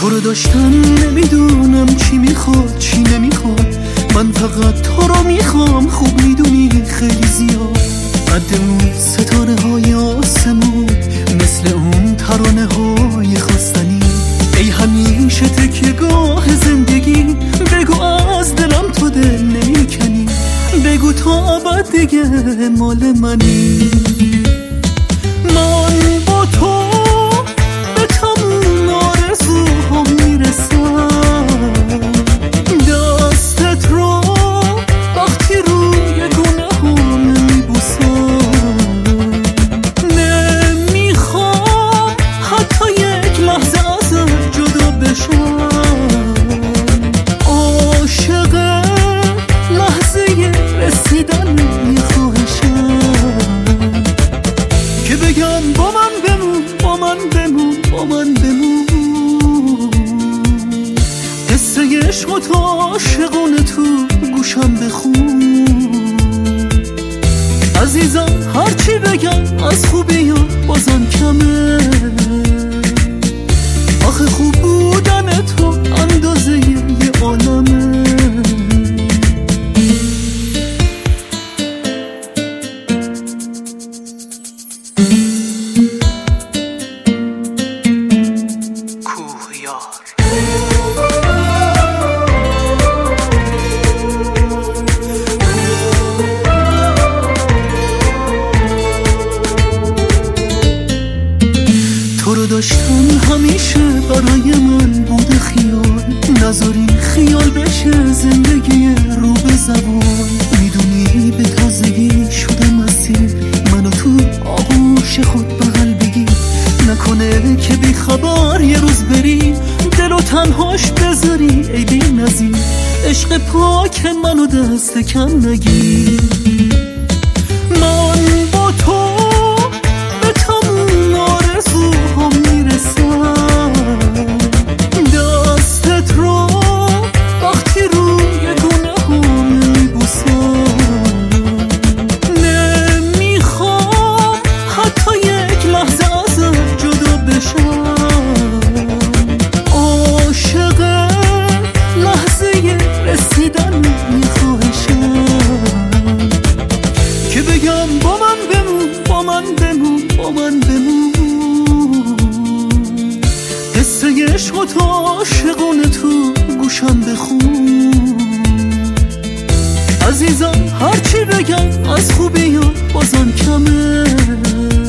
تو رو داشتم نمیدونم چی میخواد چی نمیخواد، من فقط تو رو میخوام، خوب میدونی خیلی زیاد. قد اون ستاره های آسمون، مثل اون ترانه های خواستنی، ای همیشه تکیه‌گاه زندگی، بگو از دلم تو دل نمیکنی، بگو تا ابد دیگه مال منی. من با تو به تموم آرزوهام میرسم، دستت رو وقتی روی گونه‌هام میبوسم، نمیخوام حتی یک لحظه ازت جدا بشم، عاشق لحظه رسیدن میخواهشم، که بگم با من بمون با من بمون با من بمون. قصه عشق و تو عاشقونه تو گوشم بخون، عزیزم هرچی بگم از خوبی ها بازم کمه، آخه خوب بودن تو اندازه یه عالمه. تو رو داشتم همیشه برای من بوده خیال، نذاری خیال بشه زندگی رو به زبان، میدونی به تازگی شدم اسیر، منو تو آغوش خود بغل بگیر، نکنه که بی خبر یه روز بری، دلو تنهاش بذاری ای بی نظیر، عشق پاک منو دست کم نگیر. من با تو به تموم آرزوهام میرسم، دستت رو وقتی روی گونه‌هام میبوسم، نمیخوام حتی یک لحظه ازت جدا بشم، عاشق لحظه رسیدن میخواهشم، که بگم با من بمون با من بمون با من بمون. قصه عشق و تو عاشقونه تو گوشم بخون، عزیزم هرچی بگم از خوبی ها بازم کمه.